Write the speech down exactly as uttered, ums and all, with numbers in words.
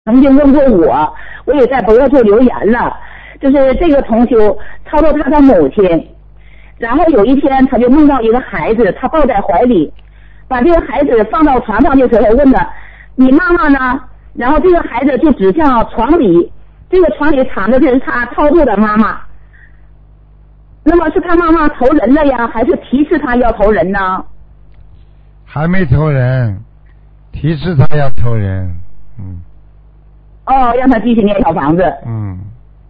曾经问过我，我也在博客处留言了，就是这个同修操作他的母亲，然后有一天他就梦到一个孩子，他抱在怀里，把这个孩子放到床上的时候问他，你妈妈呢？然后这个孩子就指向床里，这个床里躺的是他操作的妈妈。那么是他妈妈投人了呀，还是提示他要投人呢？ 还没投人，提示他要投人。嗯。 哦，让他继续念小房子。 嗯。